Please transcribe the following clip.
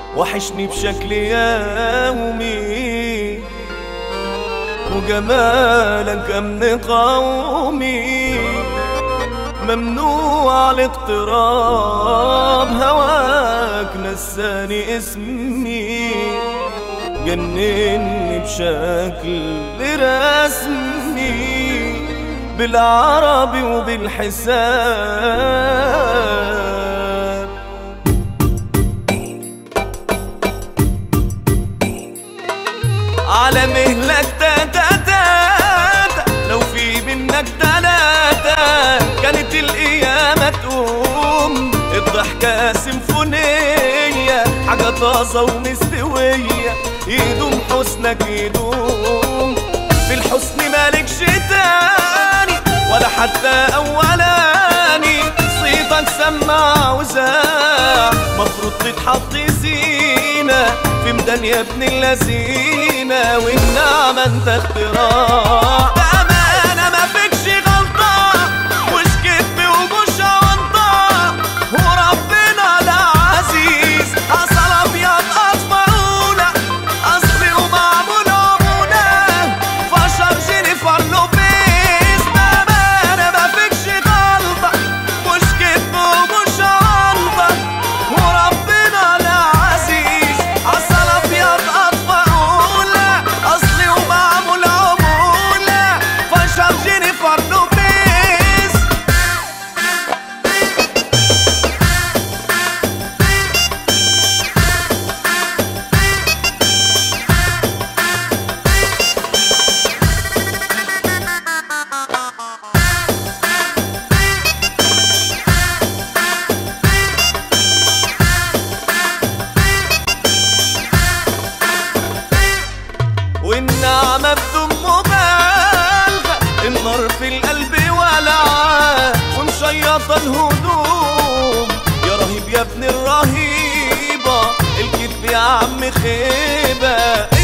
وحشني بشكل يومي، وجمالك أمن قومي، ممنوع الاقتراب، هواك نساني اسمي، جنني بشكل رسمي بالعربي وبالحساب. على مهلك تاتا لو في منك تلاتة كانت القيامة تقوم، الضحكة سيمفونية حاجة طازة ومستوية، يدوم حسنك يدوم، في الحسن مالكش تاني ولا حتى أولاني، صيتك سمع وزاع مفروض تتحط زينة في ميدان يا ابن اللذينة، والنعمة انت اختراع، بأمانة ما فيكش غلطة، مش كذب ومش عنطة، وربنا العزيز عسل أبيض أطفالنا، أصلي ومعمول عمولة فشر جينيفر لوبيز، بأمانة ما فيكش غلطة، مش كذب ومش عنطة، وربنا العزيز عسل أبيض أطفالنا، أصلي ومعمول عمولة فشر جينيفر لوبيز. والنعمة بدون مبالغة، النار في القلب ولعة ومشيطة الهدوم، يا رهيب يا ابن الرهيبة، الكذب يا عم خيبة،